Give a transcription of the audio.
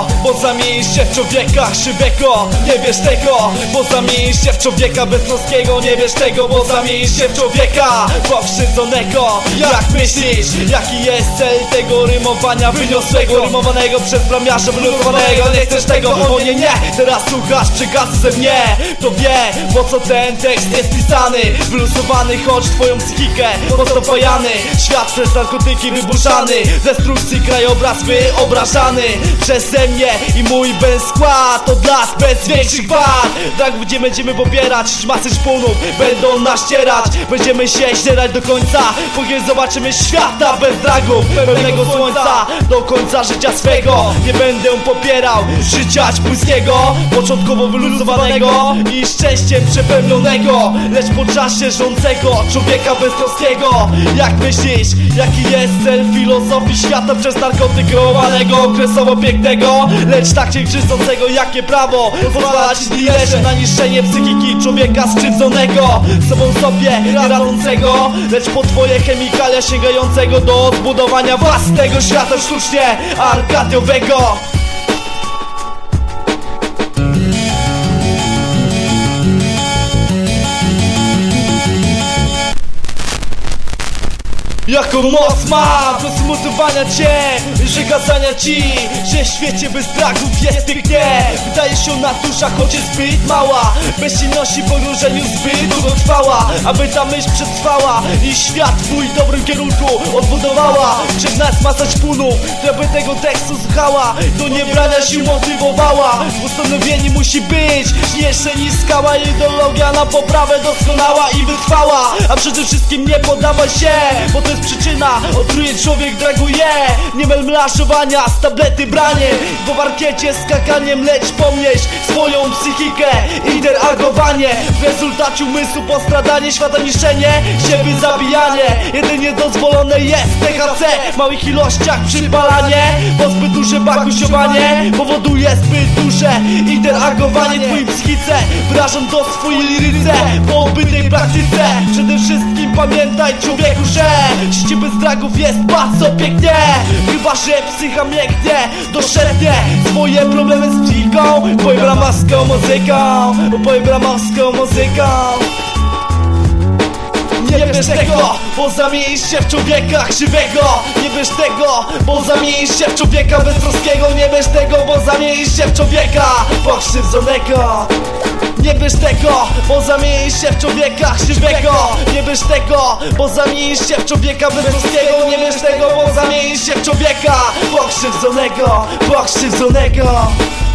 tego, bo zamienisz się w człowieka krzywego. Nie wiesz tego, bo zamienisz się w człowieka beztroskiego. Nie wiesz tego, bo zamienisz się w człowieka pokrzywdzonego. Jak myślisz, jaki jest cel tego rymowania wyniosłego, rymowanego przez bramiarza wyluzowanego? Nie chcesz tego, o nie, nie. Teraz słuchasz przekazu ze mnie. To wie, po co ten tekst jest pisany. Wyluzowany, choć twoją psychikę postopajany. Świat przez narkotyki wyburzany, destrukcji krajobraz wyobrażany przeze mnie i mój skład od lat bez większych wad. Tak będziemy popierać, masy szpunów będą naścierać. Będziemy się ścierać do końca, później zobaczymy świata bez dragów, pełnego słońca do końca życia swego. Nie będę popierał życia puskiego, początkowo wyluzowanego i szczęściem przepełnionego, lecz po czasie rządzącego człowieka beztroskiego. Jak myślisz, jaki jest cel filozofii świata przez narkotyk kreowanego, okresowo pięknego, lecz tak cię krzywdzącego? Jakie prawo pozwala ci dilerze na niszczenie psychiki człowieka skrzywdzonego, sobą sobie nie radzącego, lecz po twoje chemikalia sięgającego do zbudowania własnego świata sztucznie arkadiowego. Jaką moc ma do zmotywowania cię, przekazania ci, że w świecie bez dragów jest pięknie. Wydaje się ona duża, choć jest zbyt mała. Bezsilności pogrążeniu zbyt długotrwała, aby ta myśl przetrwała i świat twój w dobrym kierunku odbudowała. Przez nas masa szpunów, która by tego tekstu słuchała, do niebrania się motywowała. Postanowienie musi być silniejsze niż skała, ideologia na poprawę doskonała i wytrwała. A przede wszystkim nie poddawaj się, bo to jest przyczyna, odtruje człowiek draguje. Nie myl mlaszowania z tablety branie, po parkiecie skakaniem, lecz pomnieś swoją psychikę, interagowanie. W rezultacie umysłu postradanie, świata niszczenie, siebie zabijanie. Jedynie dozwolone jest THC w małych ilościach przypalanie, bo zbyt duże bakusiowanie powoduje zbyt duże interagowanie twojej psychice. Wyrażam to w swojej liryce, po obytej praktyce. Przede wszystkim pamiętaj, człowieku, że życie bez dragów jest bardzo pięknie, chyba że psycha mięknie, doszednie swoje problemy z psychiką. Twoją bramowską muzyką, twoją bramowską muzyką. Nie wiesz tego, bo zamienisz się w człowieka krzywego. Nie wiesz tego, bo zamienisz się w człowieka beztroskiego. Nie wiesz tego, bo zamienisz się w człowieka pokrzywdzonego. Nie wiesz tego, bo zamienisz się w człowieka krzywego. Nie wiesz tego, bo zamienisz się w człowieka beztroskiego. Nie wiesz tego, bo zamienisz się w człowieka pokrzywdzonego.